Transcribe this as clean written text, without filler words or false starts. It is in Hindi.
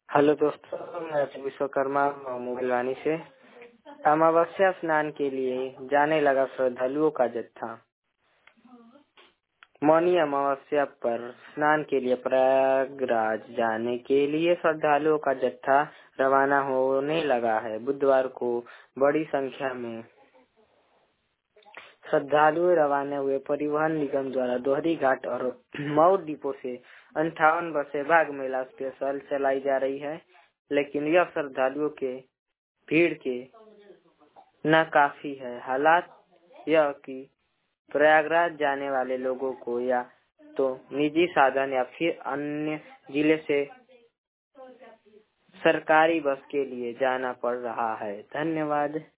हेलो दोस्तों, मैं विश्वकर्मा मोबाइल वाणी से। अमावस्या स्नान के लिए जाने लगा श्रद्धालुओं का जत्था। मौनी अमावस्या पर स्नान के लिए प्रयागराज जाने के लिए श्रद्धालुओं का जत्था रवाना होने लगा है। बुधवार को बड़ी संख्या में श्रद्धालु रवाना हुए। परिवहन निगम द्वारा दोहरी घाट और मऊ डिपो से 58 बसें बाघ मेला स्पेशल चलाई जा रही है, लेकिन यह श्रद्धालुओं के भीड़ के नाकाफी है। हालात यह कि प्रयागराज जाने वाले लोगों को या तो निजी साधन या फिर अन्य जिले से सरकारी बस के लिए जाना पड़ रहा है। धन्यवाद।